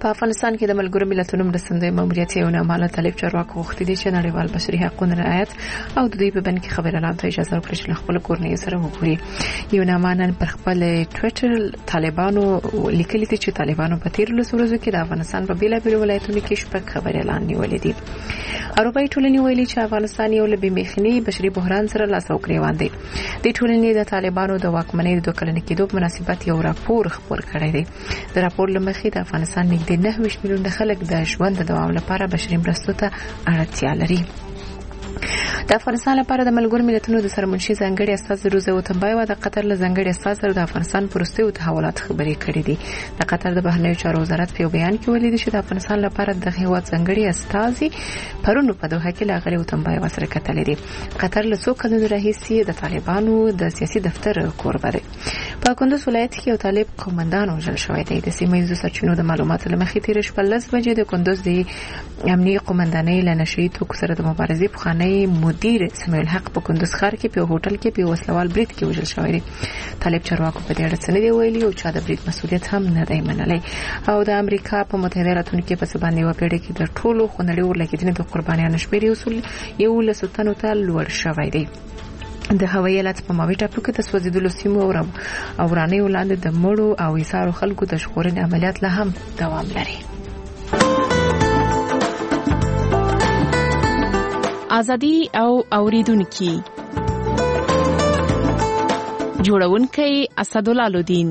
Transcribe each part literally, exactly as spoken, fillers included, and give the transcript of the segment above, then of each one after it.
په افغانستان کې د ملګرو ملتونو مرستندوی ماموریت یو نامعلوم طالب چارواکو غوښتي دي چې نړیوال بشري حقوقو رعایت او د دوی په بند کې خبر اعلان ته اجازه ورکړي چې خپل کورنۍ سره وګوري. یو نامعلوم پر خپل ټوئیټر طالبانو لیکلي دي چې طالبانو په تیر لس ورځو کې د افغانستان په بیلابیلو ولایتونو کې شپږ خبر اعلان نیولې دي. اروپایي ټولنې ویلي چې افغانستان یو له بېمخني بشري بحران سره لاس او ګریوان دی. د ټولنې د طالبانو د واکمنۍ د دوه کلنه کېدو په مناسبت یو راپور خپور کړی دی. د راپور له مخې د افغانستان نږدې نه ویشت میلیونه خلک د ژوند د دوام لپاره بشري مرستو ته اړتیا لري. د افغانستان لپاره د ملګرو ملتونو د سرمنشي ځانګړي استازي روزه وتمبایوا د قطر له ځانګړي استاذ سره د افغانستان پروستیو تحولات خبرې کړې دي. د قطر د بهرنیو چارو وزارت په بیان کې ویلي چې د افغانستان لپاره د هیواد ځانګړي استازي پرونو په دوحه کې لاغلي وتمبایوا سره کتلې دي. قطر له څو کلونو راهیسې د طالبانو د سیاسي دفتر کوربه دی. په کندوز ولایت کې یو طالب قومندان وژل شوی دی. د سیمه ییزو سرچینو د معلوماتو له مخې تیر شپه لس بجې د کندوز د امنیتي قومندانۍ له نشري توکو سره د مبارزې پخوانی مدیر سمیع الحق په کندوز ښار کې په هوټل کې په وسلوال برید کې وژل شوی دی. طالب چارواکو په دې اړه څه نه دی ویلي او چا د برید مسؤلیت هم نه دی منلی. او د امریکا په متحده ایالاتونو کې په سبا نیو پیړۍ کې د ټولو خونړیو ولګیدنې د قربانیانو شمېر یو له ستنو ته لوړ شوی دی. د هوایي حالت په ماوي ټاپو کې د سوځېدلو سیمو او ورانیو لاندې د مړو او ایثارو خلکو د ژغورنې عملیات لا هم دوام لري. ازادي او اوریدونکو جوړونکي اسدالله لودین.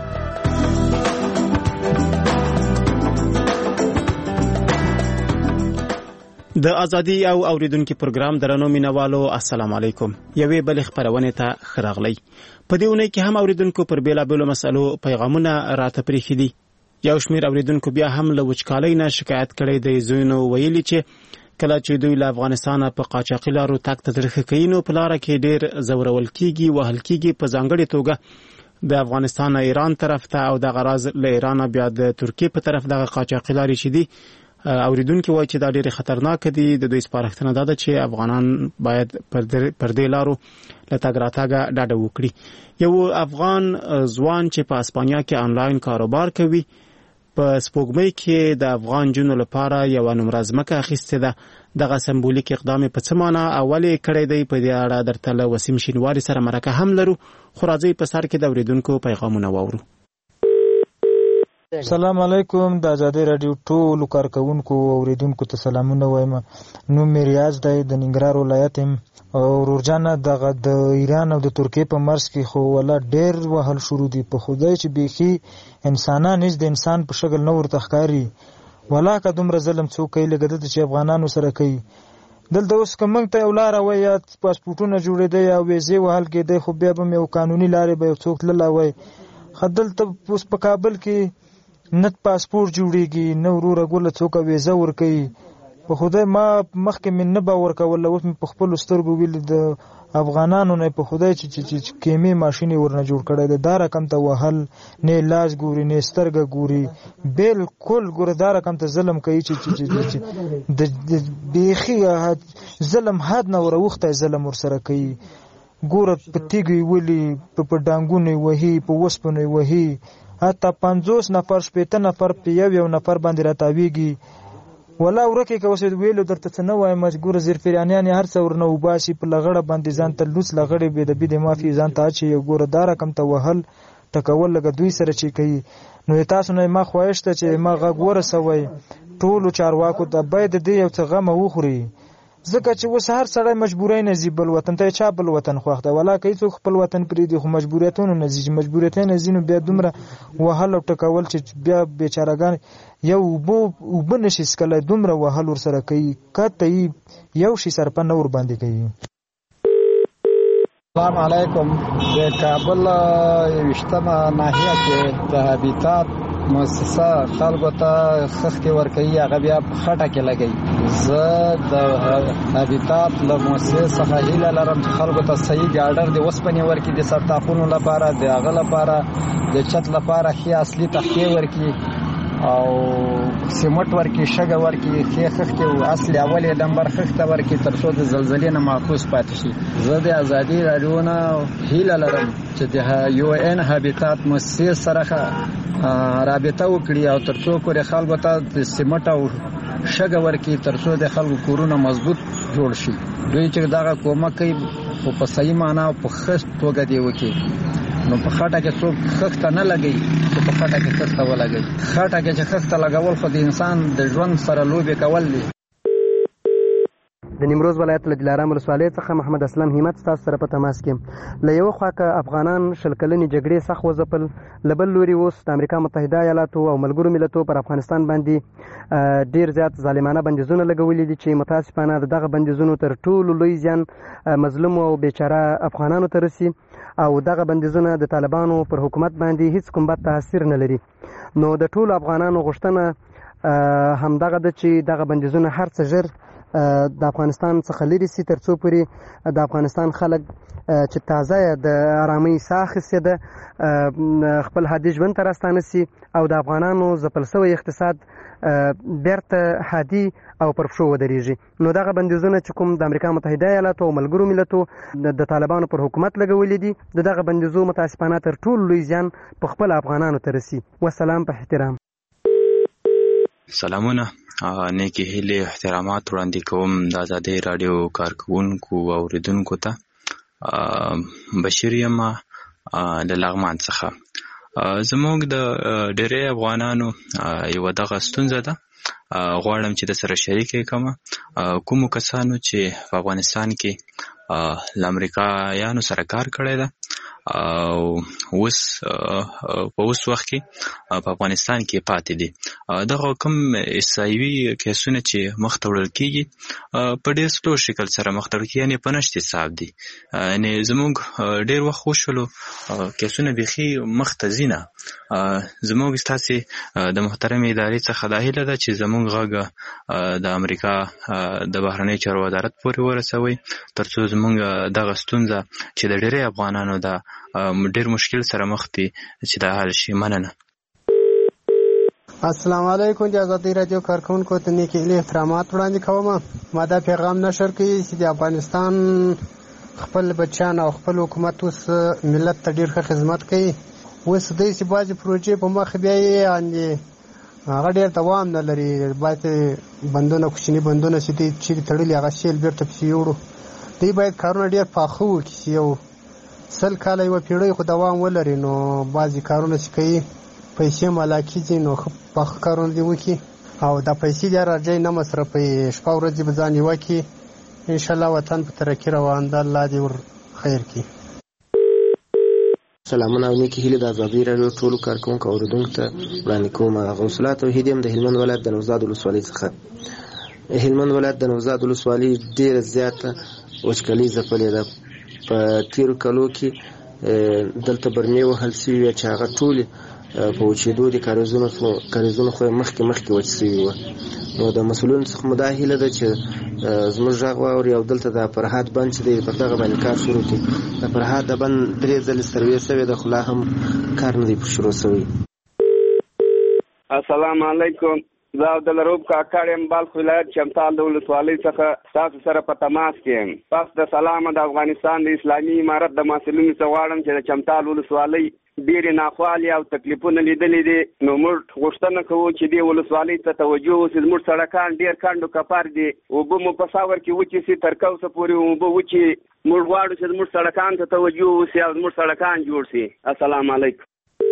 د ازادي او اوریدونکو پروګرام درنو مینوالو السلام علیکم. یوې بل خبرونه ته خراغلی. په دې ونه کې هم اوریدونکو پر بیلابیلو مسلو پیغامونه راته پریخي دي. یو شمیر اوریدونکو بیا هم له وچکالۍ نه شکایت کړي دی. زوینو ویلي چې کله چې دوی له افغانستان په قاچاقي لارو تک تدریخ کوي نو په لار کې ډیر زورول کیږي وهل کیږي. په ځانګړي توګه د افغانستان ایران طرف ته او د غراز له ایران بیا د ترکیه په طرف دغه قاچاقي لارې شې دي. اوریدونکو وایي چې دا ډېر خطرناک دي. د دوی سپارښتنه ده چې افغانان باید پر دې لارو له تګ راتګه ډاډه وکړي. یو افغان ځوان چې په اسپانیا کې آنلاین کاروبار کوي په سپوږمۍ کې د افغان جنو لپاره یو نمره ځمکه اخیستې ده. دغه سمبولیک اقدام په څه معنا اولې کړی دی په دې اړه درته له وسیم شینواري سره مرکه هم لرو. خو راځئ په سر کې د اوریدونکو پیغامونه واورو. السلام علیکم. د آزادۍ رادیو ټولو کارکونکو او اوریدونکو ته سلامونه وایم. نوم مې ریاض دی، د ننګرهار ولایت یم. او ورورجانه دغه د ایران او د ترکیې په مرز کې خو ولا ډېر وهل شروع دي. په خدای چې بیخي انسانان هیڅ د انسان په شکل نه ورته ښکاري. ولا که دومره ظلم څوک کوي لکه دلته چې افغانانو سره کوي. دلته اوس که موږ ته یو لاره وای یا پاسپورټونه جوړېدی یا ویزې وهل کېدی خو بیا به یو قانوني لارې به یو څوک تللی وای. خو دلته اوس په کابل کې نه پاسپورټ جوړېږي نه وروره ګوله څوک ویزه ورکوي. په خدای ما مخکې مې نه باور کوله، اوس مې په خپلو سترګو ویلي د افغانانو نه په خدای چې چې کیمې ماشین ورنه جوړ کړی دی. دا رقم ته وهل نه لاس ګوري نه سترګه ګوري، بالکل ګوره دا رقم ته ظلم کوي چې د بیخي ظلم حد نه وروختی ظلم ورسره کوي. ګوره په تیږې ولي په ډانګونې وهي په وسپنې وهي حتی پنځوس نفر شپېته نفر په یو یو نفر باندې راتاویږي. ولا ورکه که اوس ویلو درته څه نه وایم مجبور زیر فریانیان هر څه ورنه وباسي په لغړه باندې ځان ته لوس لغړې به د بده مافي ځان ته چې ګوره دا رقم ته وهل ټکول لګ دوی سره چې کوي. نو تاسو نه ما خواهش ته چې ما غږ ورسوي ټولو چارواکو ته باید دې یو څه غم وخوري. ځکه چې اوس هر سړی مجبورای نه زی بل وطن ته چا بل وطن خوښته ولا کوي څوک خپل وطن پرې دي خو مجبوریتونه نه زی مجبوریتونه زینو بیا دومره وهل او ټکول چې بیا بیچارهګان یو بو وبنشي سکله دومره وهل ور سره کوي کته یو شي سرپن نور باندې کوي. السلام علیکم. د کابل وشتمه ناحیه کې د هابیتات مؤسسه خلکو ته خخکې ورکوي هغه بیا خټه کې لګوي. زه د هابیتات له مؤسسې څخه هیله لرم چې خلکو ته صحیح ګاډر د اوسپنې ورکړي د سرطاقونو لپاره د هغه لپاره د چت لپاره ښې اصلي تختې ورکړي او سیمټ ورکړي شګه ورکړي ښې خښتې اصلي اولې نمبر خښته ورکړي تر څو د زلزلې نه محفوظ پاتې شي. زه د ازادي راډیو نه هیله لرم چې د یو ان هابیتات مؤسسې سره رابطه وکړي او ترڅو پورې خلکو ته د سیمټ او شګه ورکړي ترڅو د خلکو کورونه مضبوط جوړ شي. دوی چې دغه کومک کوي په صحیح معنا او په ښه توګه دی وکړي. نو په خټه کې څوک خښته نه لګي چې په خټه کې خښته ولګي. خټه کې چې خښته لګول خو د انسان د ژوند سره لوبې کول دي. د نیمروز ولایت له دلارام ولسوالۍ څخه محمد اسلام همت تاسو سره په تماس کې. له یو خوا که افغانان شل کلنې جګړې سخت وځپل، له بل لوري اوس د امریکا متحده ایالاتو او ملګرو ملتونو پر افغانستان باندې ډیر زیات ظالمانه بندیزونه لګولي دي چې متاسفانه دغه بندیزونو تر ټولو لوی زیان مظلوم او بیچاره افغانانو ته رسي او دغه بندیزونه د طالبانو پر حکومت باندې هیڅ کوم بد تاثیر نه لري. نو د ټولو افغانانو غوښتنه همدغه ده چې دغه بندیزونه هر څه ژر د افغانستان څخه لرې سي ترڅو پورې د افغانستان خلک چې تازه د آرامۍ ساه اخیستې ده خپل عادي ژوند ته راستانه سي او د افغانانو ځپل سوی اقتصاد بیرته عادي او پر پښو ودرېږي. نو دغه بندیزونه چې کوم د امریکا متحده ایالاتو او ملګرو ملتو د طالبانو پر حکومت لګولي دي د دغه بندیزو متاسفانه تر ټولو لوی زیان په خپل افغانانو ته رسي. والسلام په احترام. سلامونه، نیکی هیلې احترامات وړاندې کوم د آزادۍ راډیو کارکوونکو او اوریدونکو ته. بشیر یم د لغمان څخه. زموږ د ډېری افغانانو یوه دغه ستونزه ده، غواړم چې د سره شریکه کومه. کومو کسانو چې په افغانستان کې له امریکایانو سره کار کړی ده او اوس په اوس وخت کې په افغانستان کې پاتې دي، دغه کوم احصایوي کیسونه چې مخ ته وړل کېږي په ډېر سلو شکل سره مخ ته وړل کېږي، یعنې په نشت حساب دي. یعنې زموږ ډېر وخت وشولو کیسونه بیخي مخ ته ځي نه. زموږ ستاسې د محترمې ادارې څخه دا هیله ده چې زموږ غږ د امریکا د بهرنیو چارو وزارت پورې ورسوئ ترڅو زموږ دغه ستونزه چې د ډېری افغانانو د ډېر مشکل سره مخ دي چې دا حل شي. مننه. السلام علیکم. د آزادۍ راډیو کارکوونکو ته نیکې هیلې احترامات وړاندې کوم. ما دا پیغام نشر کوي چې د افغانستان خپل بچیان او خپل حکومت اوس ملت ته ډېر ښه خدمت کوي. اوس داسې بعضې پروژې په مخ بیا یې هغه ډېر دوام نه لري. بعضې بندونه کوچني بندونه چې دوی چیرې تړلي هغه سیل بېرته پسې وړو. دوی باید کارونه ډېر پاخه وکړي چې یو سل کاله یوه پیړۍ خو دوام ولري. نو بعضې کارونه چې کوي پیسې مالا کېږي نو ښه پاخه کارونه دې وکړي او دا پیسې بیا راځي نه مصرفوي. شپه ورځې به ځان یوه کړي. انشاءالله وطن په ترقي روان ده. الله دې ور خیر کړي. سلامونه او نیکې هیلې د آزادۍ راډیو ټولو کارکوونکو او اورېدونکو ته وړاندې کوم. غوث الله توحید یم د هلمند ولایت د نوزاد ولسوالۍ څخه. هلمند ولایت د نوزاد ولسوالۍ ډېره زیاته وچکالي ځپلې ده. په تیرو کالو کې دلته برمې وهل سوي وې چې هغه ټولې په وچېدو دي. کاریزونه خو یې مخکې مخکې وچ سوي وه. نو د مسؤلینو څخه مو دا هیله ده چې زموږ غږ واوري او دلته د فرهاد بند چې دی پر دغه باندې کار شروع کړي. د فرهاد د بند درې ځلې سروې سوې ده خو لا هم کار نه دی شروع سوی. السلام علیکم. زه عبدالرؤف کاکړ یم، بلخ ولایت چمتال د ولسوالۍ څخه ستاسو سره په تماس کې یم. پس د سلامه د افغانستان د اسلامي امارت د مسؤلینو څخه غواړم چې د چمتال ولسوالۍ ډېرې ناخوالې او تکلیفونه لیدلي دي. نو موږ غوښتنه کوو چې دې ولسوالۍ ته توجه وشي. زموږ سړکان ډېر کڼ او کپر دي. اوبه مو په ساور کې وچې سي، تر کوسه پورې اوبه وچې. موږ غواړو چې زموږ سړکان ته توجه وشي او زموږ سړکان جوړ شي. السلام علیکم.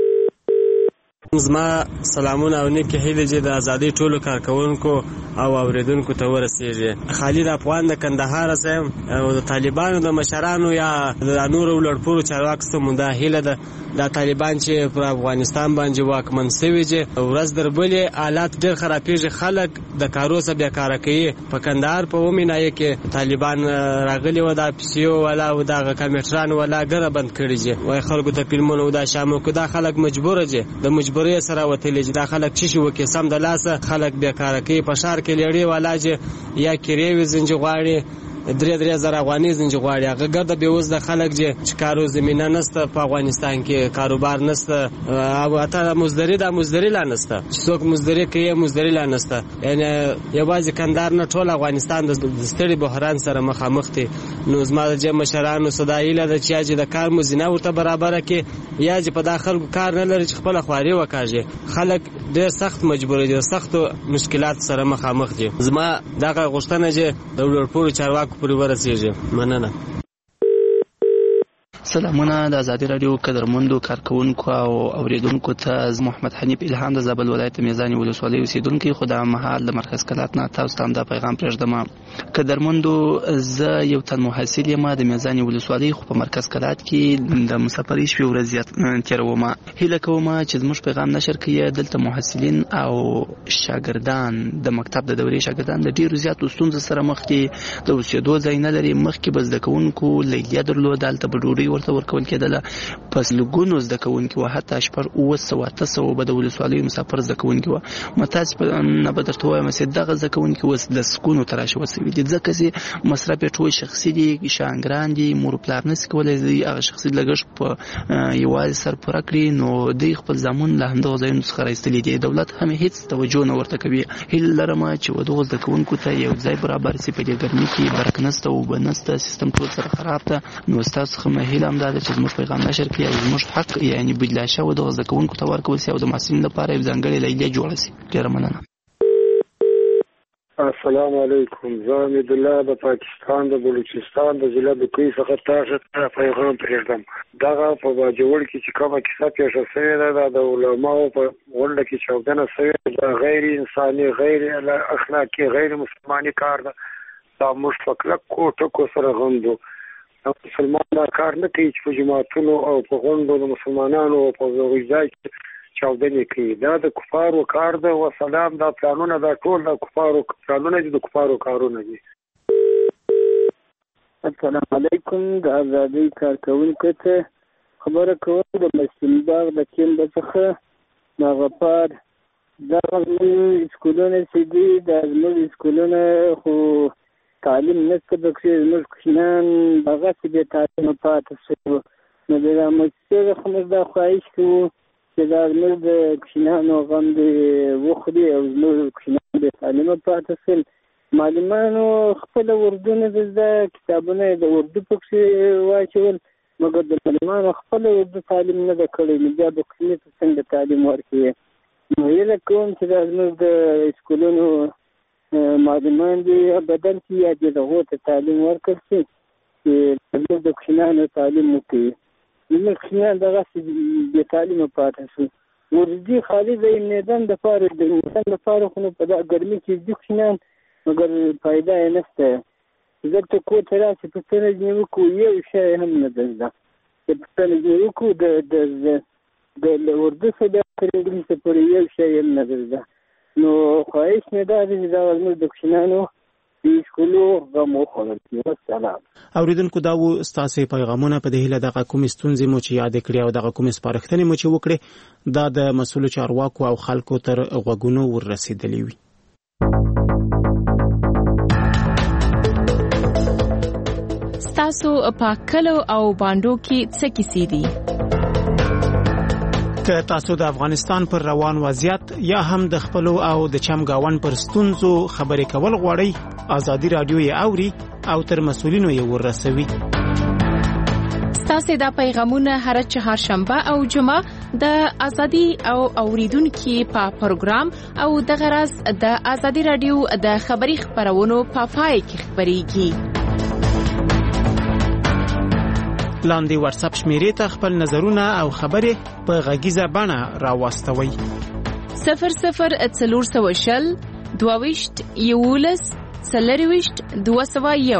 زما سلامونه او نیکې هیلې چې د آزادۍ ټولو کارکوونکو او اوریدونکو ته ورسیږي. خالد افغان د کندهار یم او د طالبانو د مشرانو یا د نورو لوړپوړو چارواکو ته مو دا هیله ده دا طالبان چې پر افغانستان باندې واکمن سوي دي ورځ در بلې حالات ډېر خرابېږي. خلک د کارو څخه بیا کاره کوي. په کندهار په اومې ناحیه کې طالبان راغلي وو، دا پیسیو والا او دغه کمپیوټران والا ګره بند کړي دي. وایي خلکو ته فلمونه او دا شامل کړو. دا خلک مجبوره دي، د مجبورۍ سره وتلي دي. دا خلک څه شي وکړي سم د لاسه خلک بیا کاره کوي. په ښار کې لیړې والا چې یا کرې وي زنجي غواړي درې درې زره افغانۍ زنج غواړي هغه ګرده به وز د خلک چې کارو زمينه نشته په افغانستان کې کاروبار نشته او اته مزدوري د مزدوري لا نشته څوک مزدوري کوي مزدوري لا نشته یعنی یوازې کندهار نه ټول افغانستان د ستړي بحران سره مخامخ دي نو زما د مشرانو صدایله د چې د کار مزینه ورته برابر کې یا چې په داخل کار نه لري چې خپل خواري وکړي خلک ډېر سخت مجبور دي سخت مشکلات سره مخامخ دي زما دغه غوښتنه چې د ولورپور چارواکو پورې ورسیږي مننه سلامونه د ازادي رادیو قدرمندو کارکونکو او اوریدونکو ته محمد حنیف الهام د زابل ولایت میزانی ولسوالۍ اوسیدونکو خدای مهال د مرکز کلات نه تاسو ته د پیغام پرېږدم قدرمندو زه یو تن محصل یم د میزانی ولسوالۍ خو په مرکز کلات کې د مسافرۍ شپې ورځ تیروم هیله کوم چې زموږ پیغام نشر کړئ دلته محصلین او شاګردان د مکتب د دورې شاګردان د ډیرو زیاتو ستونزو سره مخ دي د اوسېدو ځای نه لري مخکې به زده کوونکو لیلیه درلوده هلته به ډوډۍ ورته ورکول کېدله پس لګونو زده کوونکي وو حتی شپږ اوه سوه اته سوه به د ولسوالیو مسافر زده کوونکي وو متاسفه نه به درته ووایم چې دغه زده کوونکي اوس له سکونو تراشوه سوي دي ځکه چې مصرف یې ټول شخصي دي شاګران دي مور پلار نشي کولی هغه شخصي لګښت په یوازې سر پوره کړي نو دوی خپل زامن له همدغه ځایونو څخه رایستلي دي دولت هم هېڅ توجه نه ورته کوي هیله لرم چې ودغو زده کوونکو ته یو ځای برابر شي په دې ګرمۍ کې برق نشته اوبه نشته سیستم ټول سره خراب ده نو ستاسو څخه مې هیله همدا ده چې زموږ پیغام نشر کړي او زموږ حق یعنی بدلا شوی دغه زده کوونکو ته ورکول شي او د محصلینو لپاره یو ځانګړې لیلیه جوړه شي ډېره مننه السلام علیکم زه امید الله د پاکستان د بلوچستان د ضلع د کوی څخه تاسو ته پیغام پرېږدم دغه په باجوړ کې چې کومه کیسه پیښه شوې ده د علماو په غونډه کې چاودنه شوې ده غیر انساني غیر اخلاقي غیر مسلماني کار ده دا موږ په کلک کوټکو سره غندو مسلمان دا کار نه کوي چې په جماعتونو او په غونډو د مسلمانانو او په ځای کې چاودنې کوي دا د کفارو کار ده وسلام دا پلانونه دا ټول د کفارو پلانونه دي د کفارو کارونه دي السلام علیکم د ازادۍ کارکوونکو ته خبره کوم د مسلم باغ د کیمب څخه د غفار دغه زموږ سکولونه چې دي د زموږ سکولونه خو تعلیم نشته پکې زموږ کوچنیان هغسې بې تعلیمه پاتې شوي نو د دا مؤسسې څخه موږ دا خواهش کوو چې دا زموږ د کوچنیانو غم دې وخوري او زموږ کوچنیان بې تعلیمه پاتې شول معلمانو خپله اردو نه زده کتابونه یې د اردو پکې واچول مګر د معلمانو خپله اردو تعلیم نه ده کړی نو بیا به کوچني ته څنګه تعلیم ورکوي نو هیله کوم چې دا زموږ د سکولونو معلمان دي بدل کړي یا دې دغو ته تعلیم ورکړل شي چې زموږ د کوچنیانو تعلیم وکړي زموږ کوچنیان دغسې بې تعلیمه پاتې شو ورځي خالي د میدان دپاره د انسان دپاره خو نو په دا ګرمۍ کې دي کوچنیان مګر فایده یې نشته دلته کور ته راشي پوښتنه ځینې وکړو یو شی هم نه ده زده چې پوښتنه ځینې وکړو د اردو څخه بیا تر انګلیسه پورې یو شی هم نه ده زده نو خواهش مې دا دی چې دا زموږ د کوچنیانو د سکولو غم وخوړل شي والسلام اوریدونکو دا و ستاسې پیغامونه په دې هیله دغه کومې ستونزې مو چې یادې کړې او دغه کومې سپارښتنې مو چې وکړې دا د مسؤلو چارواکو او خلکو تر غوږونو وررسېدلې وي ستاسو په کلو او باندو کې څه کیسې دي که تاسو د افغانستان پر روان وضعیت یا هم د خپلو او د چمګاون پر ستونزو خبرې کول غواړئ ازادي رادیو یې اوري او تر مسؤلینو یې ورسوي ستاسو د پیغامونه هر چهارشنبه او جمعه د ازادي او اوریدونکو په پروګرام او د غرض د ازادي رادیو د خبري خبرونو په پای کې خبريږي لاندې واتس اپ شمیرې ته خپل نظرونه او خبرې په غږیزه بڼه راوستوي صفر صفر څلور سوه شل دوه ویشت یولس څلرویشت دوه سوه یو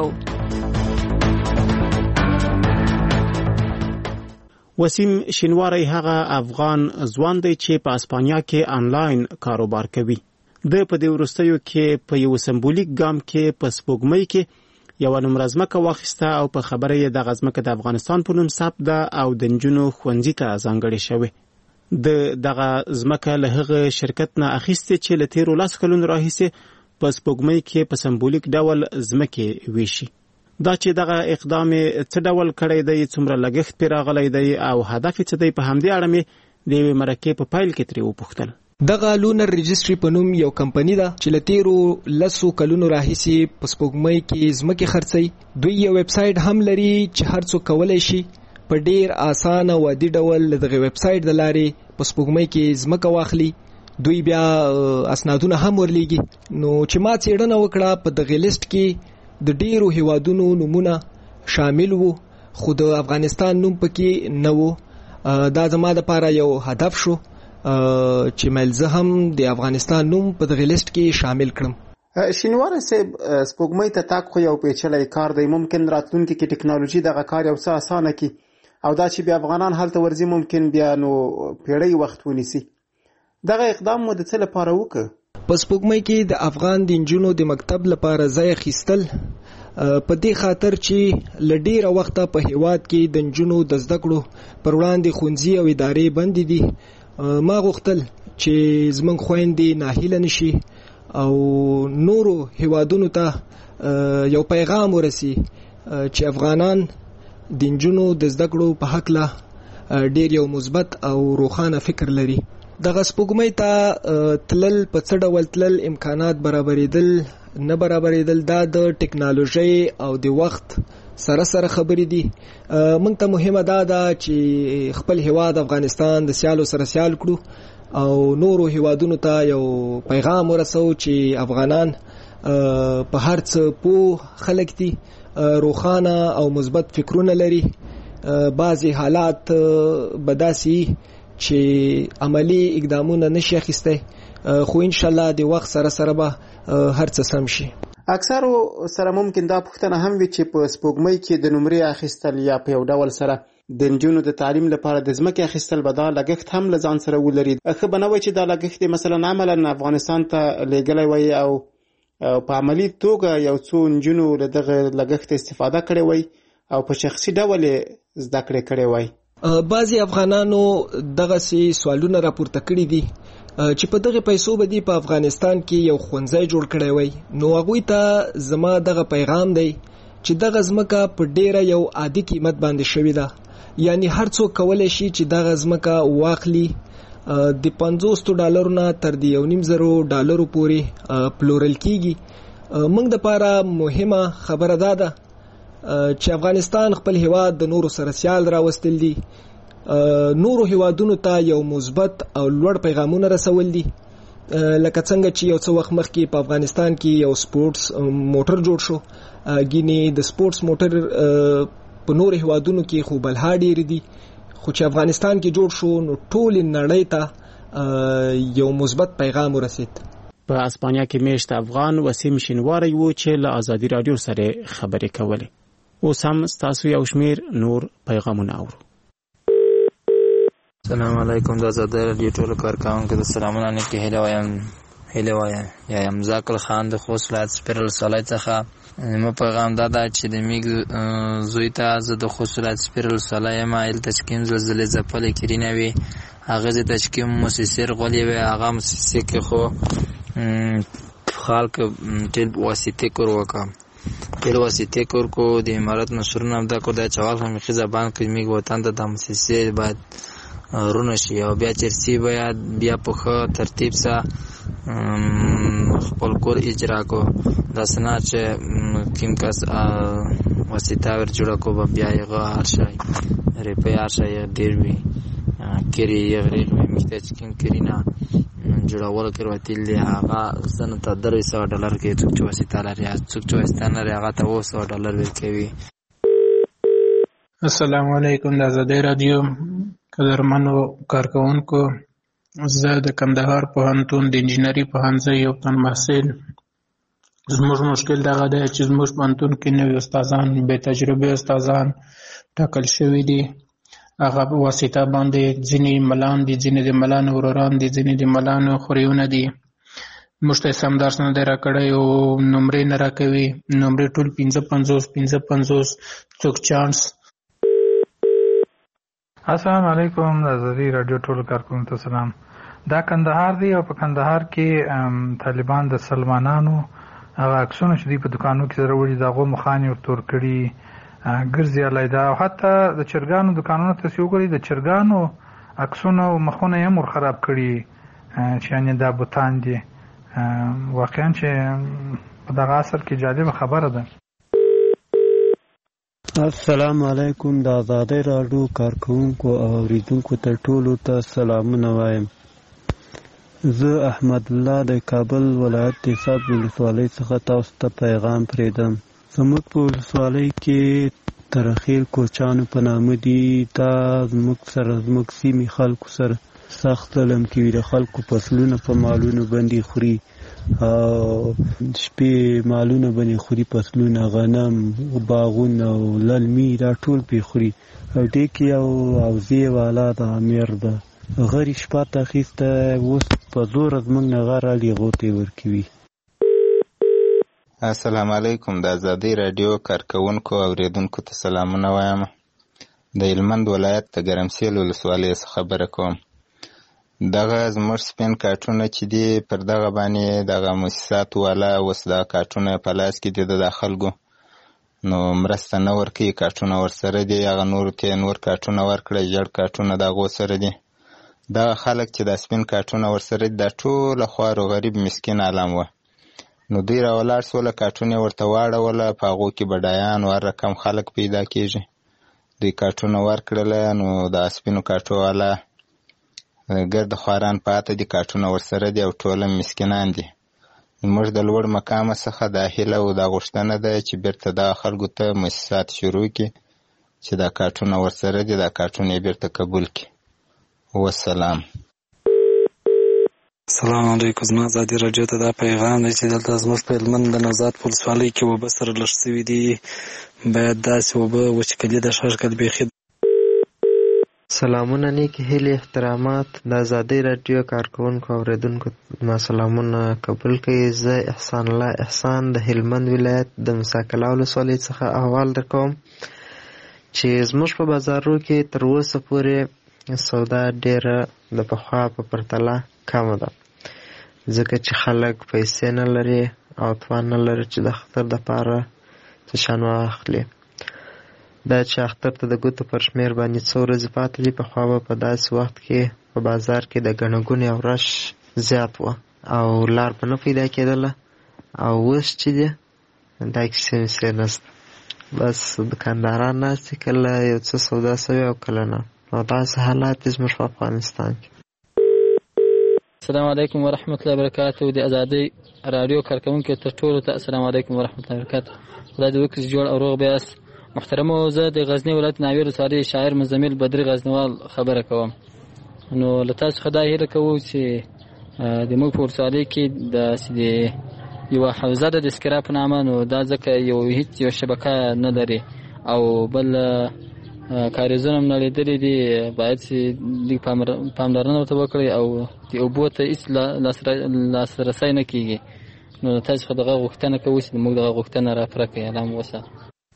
وسیم شینواری هغه افغان ځوان دی چې په اسپانیا کې آنلاین کاروبار کوي د په دې وروستیو کې په یو سمبولیک ګام کې په سپوږمۍ کې یو نمبر ځمکه واخیسته او په خبره یې د ځمکه د افغانستان په نوم ثبت ده او د نجونو ښوونځي ته ځانګړې شوې د دغه ځمکه له هغه شرکت نه اخیستې چې له تیرو لس کلونو راهیسې په سپوږمۍ کې په سمبولیک ډول ځمکې ویشي دا چې دغه اقدام څه ډول کړی دی، څومره لګښت پرې راغلی دی او هدف یې څه دی، په همدې اړه مې د یوې مرکې په پیل کې ترې وپوښتل. دغه لونر رجستري په نوم یو کمپنی ده چې له تیرو لسو کلونو راهیسې په سپوږمۍ کې ځمکې خرڅوي. دوی یو ویب سایټ هم لري چې هر څوک کولی شي په ډیر اسانه او عادي ډول له دغه ویب سایټ د لارې په سپوږمۍ کې ځمکه واخلي. دوی بیا اسنادونه هم ورلیږي. نو چې ما څېړنه وکړه په دغه لیست کې د ډیرو هیوادونو نومونه شامل وو، خو د افغانستان نوم پکې نه وو. دا زما دپاره یو هدف شو چې مل زه هم د افغانستان نوم په دغه لیست کې شامل کړم. شینواره صاحب، سپوږمۍ ته تګ خو یو پیچلی کار دی. ممکن راتلونکي کې ټکنالوژي دغه کار یو څه اسانه کړي او دا چې بیا افغانان هلته ورځي ممکن بیا نو پیړۍ وخت ونیسي. دغه اقدام مو د څه لپاره وکړ؟ په سپوږمۍ کې د افغان د نجونو د مکتب لپاره ځای اخیستل په دې خاطر چې له ډیره وخته په هیواد کې د نجونو د زده کړو پر وړاندې ښوونځي او ادارې بندې دي. ما غوښتل چې زموږ خویندې ناهیله نشي او نورو هیوادونو ته یو پیغام ورسي چې افغانان د نجونو د زده کړو په هکله ډیر یو مثبت او روښانه فکر لري. دغه سپوږمۍ ته تلل په څه ډول تلل، امکانات برابرېدل نه برابرېدل، دا د ټکنالوژۍ او د وخت سره سره خبرې دي. موږ ته مهمه دا ده چې خپل هیواد افغانستان د سیالو سره سیال کړو او نورو هیوادونو ته یو پیغام ورسو چې افغانان په هر څه پوه خلک دي، روښانه او مثبت فکرونه لري. بعضې حالات به داسې چې عملی اقدامونه نشي اخیستی، خو ان شاء الله د وخت سره سره به هر څه سم شي. اکثرو سره ممکن دا پوښتنه هم وي چې په سپوږمۍ کې د نمرې اخیستل یا په یو ډول سره د نجونو د تعلیم لپاره د ځمکې اخیستل به دا لګښت هم له ځان سره ولري. ښه به نه وي چې دا لګښت مثلا عملا افغانستان ته لیږلی وای او په عملي توګه یو څو نجونو له دغه لګښت استفاده کړې وای او په شخصي ډول زده کړې کړې وای. بعضی افغانانو دغه سي سوالونه راپورته کړي دي چې په دغه پیسو باندې په افغانستان کې یو ښوونځی جوړ کړی وای. نو هغوی ته زما دغه پیغام دی چې دغه ځمکه په ډیره یو عادي قیمت باندې شوې ده، یعنی هر څوک کولی شي چې دغه ځمکه واخلي. د پنځوس ډالرو نه تر د یو نیم زرو ډالرو پورې پلورل کیږي. موږ دپاره مهمه خبره دا ده چې افغانستان خپل هیواد د نورو سره سیال راوستل دي، نورو هیوادونو ته یو مثبت او لوړ پیغامونه رسول دي. لکه څنګه چې یو څه وخت مخکې په افغانستان کې یو سپورټس موټر جوړ شو، ګینې د سپورټس موټر په نورو هیوادونو کې خو بلها ډېرې دي، خو چې افغانستان کې جوړ شو نو ټولې نړۍ ته یو مثبت پیغام ورسید. په اسپانیا کې میشت افغان وسیم شینواری وو چې له ازادي رادیو سره خبرې کولې. اوس هم ستاسو یو شمیر نور پیغامونه اورو. السلام علیکم، د ازادي رادیو ټول کارکونکو د سلامونه نه کې هله وایم هله وایم یا یم زاکل خان د خوشلات سپیرل سولای څخه. مو پیغام دا ده چې د میګ زوی ته زه د خوشلات سپیرل سولای ما ال تشکیم زلزلې زپلې کړینوي هغه د تشکیم موسسر غولې وي هغه موسسه کې خو خلک ټیل واسطه کور وکم ټیل واسطه کور کو د امارات نشرونه دا کو د چوال هم خي زبان کې میګ وطن د موسسه بعد رونه شي او بیا چرسی بیا بیا په ترتیب سره خپل کور اجرا کو دا سنا چې کیم کس واسطه ور جوړ کو بیا یې غار شي ریپیا شي ډیر وی کری یغری میته چې کیم کرینا جوړول کړو تل دی هغه سن ته درې سوه ډالر کې چې واسطه لري چې واسطه لري هغه ته اوه سوه ډالر ورکوي. السلام علیکم، د ازادي رادیو قدرمنو کارکونکو، زه د کندهار پوهنتون د انجینري پوهنځي یو تن محصل. زموږ مشکل دغه دی چې زموږ پوهنتون کې نوي استادان بې تجربې استادان ټاکل شوي دي. هغه په واسطه باندې ځینې ملان دي، ځینې د ملانو وروران دي، ځینې د ملانو خوریونه دي. موږ ته سم درس نه دی راکړی او نمرې نه راکوي. نمرې ټول پنځه پنځوس پنځه پنځوس څوک چانس. السلام علیکم، د ازادي رادیو ټول کارکونکو ته سلام. دا کندهار دی او په کندهار کې طالبان د سلمانانو هغه عکسونه چې دوی په دکانو کې سره وړي د هغو مخانې ور تور کړي ګرځېدلی ده او حتی د چرګانو دکانونو ته چې وګورئ د چرګانو عکسونه او مخونه یې هم ور خراب کړي چې یعنې دا بوتان دي. واقعا چې په دغه عصر کې جالبه خبره ده. السلام علیکم. د آزادۍ راډیو کارکوونکو او اوریدونکو ته ټولو ته سلامونه وایم. زه احمد الله د کابل ولایت د حساب ولسوالۍ څخه تاسو ته پیغام پرېږدم. زموږ په ولسوالۍ کې ترخیل کوچانو په نامه دي. دا زموږ سره زموږ سیمې خلکو سره سخت ظلم کوي. د خلکو فصلونه په مالونو باندې خوري او شپې مالونه باندې خوري، فصلونه، غنم، باغونه او للمي دا ټول پې خوري. او ډېکې او اوزې والا د امیر ده غري شپه ته اخیسته، اوس په زوره زموږ نه غر علي غوتې ورکوي. السلام علیکم. د ازادۍ راډیو کارکوونکو او اوریدونکو ته سلامونه وایم. د هلمند ولایت د ګرمسیل ولسوالۍ څخه خبره کوم. دغه زموږ سپین کارټونه چې دي پر دغه باندې دغه مؤسساتو والا اوس دغه کارټونه په لاس کې دي د خلکو، نو مرسته نه ورکوي. کارټونه ورسره دي، هغه نورو ته نور کارټونه ورکړه، ژړ کارټونه د هغو سره دي. دغه خلک چې د سپین کارټونه ورسره دي دا ټوله خوار و غریب مسکین عالم وه. نو دوی راولاړ سوله، کارټونه یې ورته واړوله، په هغو کې بډایان او هر رقم خلک پیدا کېږي. دوی کارټونه ورکړله، نو د سپینو کارټو والا ګرد خواران پاته دي، کارټونه ورسره دي او ټوله مسکینان دي. موږ د لوړ مقامه څخه دا هیله او دا غوښتنه ده چې بیرته دغه خلکو ته مؤسسات شروع کړي چې دا کارټونه ورسره دي، دا کارټونه یې بیرته قبول کړي. والسلام. السلام علیکم. زما ازادي راډیو ته دا پیغام دی چې دلته زموږ په هلمند د نوزاد په ولسوالۍ کې اوبه سره لږ سوي دي، باید داسې اوبه وچکلي د ښه ښکل بیخي. سلامونه، نیکې هیلې، احترامات. د ازادۍ راډیو کارکوونکو او اوریدونکو ما سلامونه قبول کړئ. زه احسان الله احسان د هلمند ولایت د مساکلا ولسوالۍ څخه احوال درکوم چې زموږ په بازارو کې تر اوسه پورې سودا ډېره د پخوا په پرتله کمه ده، ځکه چې خلک پیسې نه لري او توان نه لري چې د اختر دپاره څه شیان واخلي. دا چې اختر ته د ګوتو پر شمېر باندې څو ورځې پاتې دي، پخوا به په داسې وخت کې په بازار کې د ګڼه ګوڼې او رش زیات وه او لار به نه پیدا کېدله. او اوس چې دی دا کیسې ویسې نشته، بس دکانداران ناست دي، کله یو څه سودا سوي او کله نه. او داسې حالات دي زموږ په افغانستان کې. السلام علیکم ورحمت الله وبرکاتو. د ازادۍ راډیو کارکوونکو ته ټولو ته السلام علیکم ورحمت الله وبرکاتو. خدای دې وکړي چې جوړ او روغ بیاست. محترمو، زه د غزني ولایت ناوې ولسوالۍ شاعر مزمل بدري غزنوال خبره کوم. نو له تاسو څخه دا هیله کوو چې د موږ په ولسوالۍ کې داسې د یوه حوزه ده د اسکرا په نامه، نو دا ځکه یو هېڅ یو شبکه نه لري او بل کاریزونه هم نړېدلي دي، باید چې لږ پاملرنه ورته وکړئ او د اوبو ته هېڅ لاسرسی نه کېږي. نو تاسو څخه دغه غوښتنه کوو چې موږ دغه غوښتنه راپوره کړئ. الله مو وساتئ.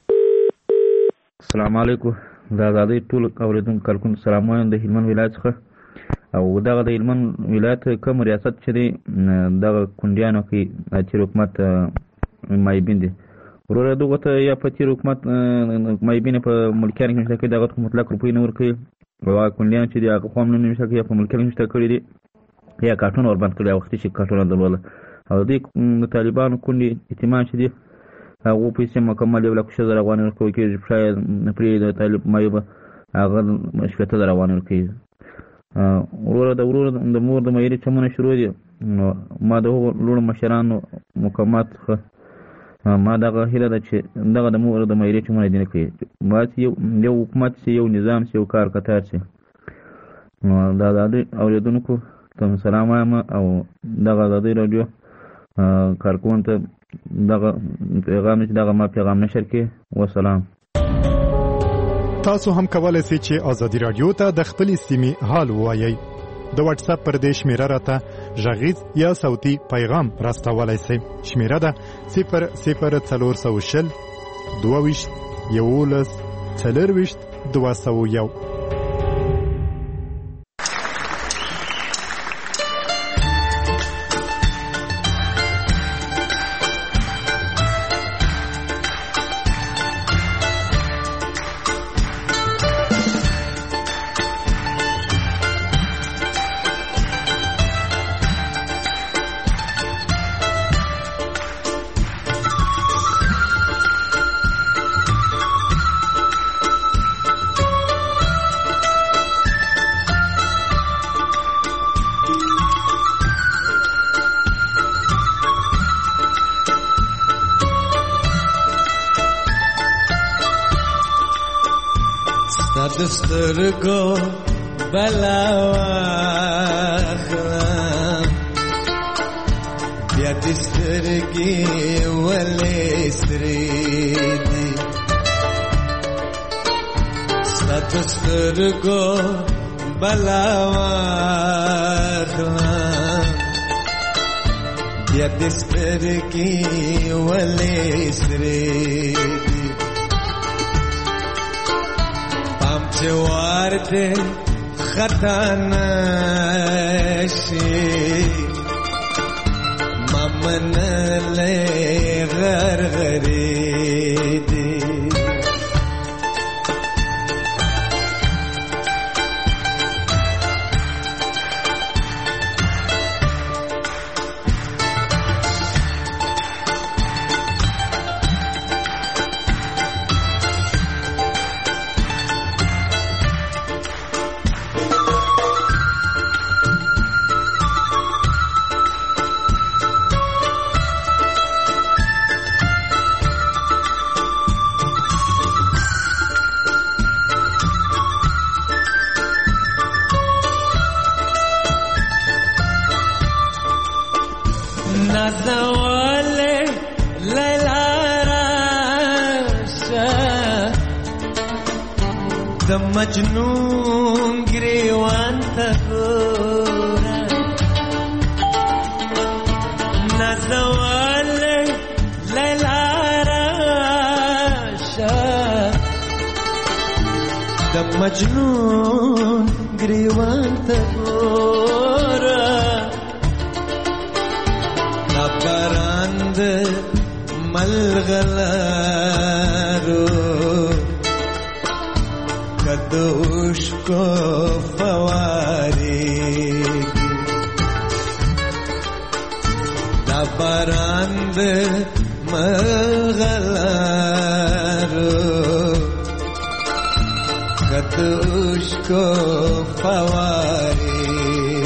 السلام علیکم. د ازادۍ ټول اورېدونکو کارکوونکو سلام وایم د هلمند ولایت څخه. او دغه د هلمند ولایت کوم ریاست چې دی دغه کونډیانو کې تېر حکومت مایبین دی. وروره دغه ته یا په تېر حکومت مایبین په ملکیانو کې نشته کړي، دغه ته مطلق روپۍ نه ورکوي او هغه کونډیان چې دي هغه خو هم نه نشته کړي یا په ملکیانو کې نشته کړي دي یا کارټونه وربند کړي، وختي چې کارټونه درلوده. او دوی د طالبانو کونډې یتیمان چې دي هغو پیسې مکمل یو لک شل زره افغانۍ ورکول کېږي، شاید پرې د طالب مایو به هغه شپېته زره افغانۍ ورکوي. وروره د وروره د مور د معیاري چمونه شروع دي. نو ما د هغو لوړو مشرانو مقامات څخه ما دغه هیله ده چې دغه د مور د معیاري چمونه دې نه کوي، باید یو یو حکومت شي، یو نظام شي، یو کار کتار شي. نو د ازادۍ اورېدونکو ته سلام وایم او دغه ازادۍ راډیو کارکوونکو ته دغه پیغام چې دغه ما پیغام نشر کې. وسلام. تاسو هم کولای شئ چې ازادي رادیو ته د خپلې سیمې حال ووایئ. د واتس اپ پر دې شمیره راته غږیز یا صوتي پیغام راستولای شئ. شمیره ده صفر صفر څلور سوه شل دوه ویشت یولس څلور ویشت دوه سوه یو. ستا د سترګو بلا واخلم بیا دې سترګې ولې سرې دي ستا د سترګو بلا واخلم بیا دې سترګې ولې سرې دي پام چې وار دې خطا نشي ممنلې غرغرې دي مجنون گریوان تا گورا نزوال لیلا راشا دا مجنون گریوان تا گورا نبراند ملغلارو کدوش کو فواری دا باراند مغلارو کدوش کو فواری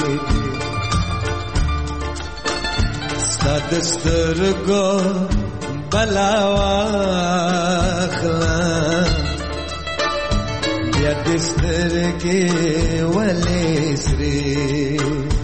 ستا دسترگو بلاواخلم یا دسترگی ولی سری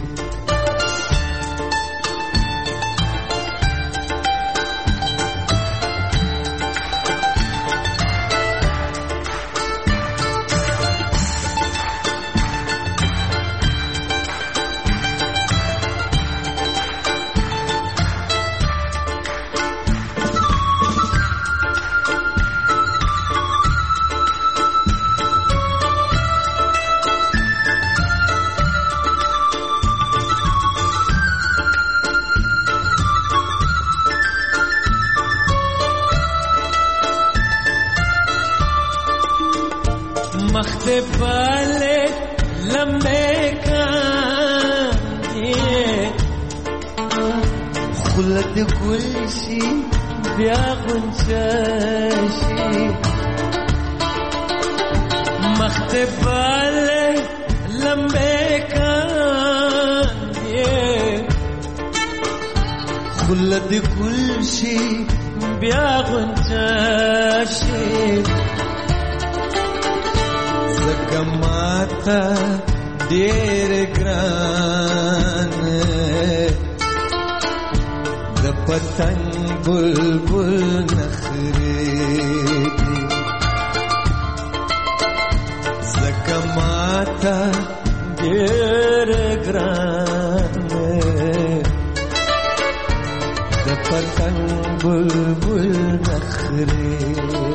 مختے پالے لمبے کاندے خلد گلشی بیا غنچشی مختے پالے لمبے کاندے خلد گلشی بیا غنچشی زکماتا دیر گران د پتنگ بلبل نخریدی زکماتا دیر گران د پتنگ بلبل نخریدی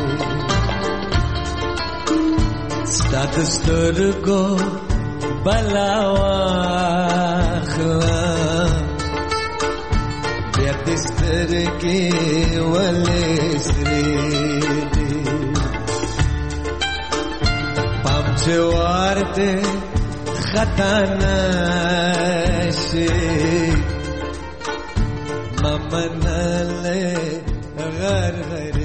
ستا دسترگو بلاواخلم بیا دسترگی ولی سریدی پام چوار دے خطا نشی ممنلے غرغر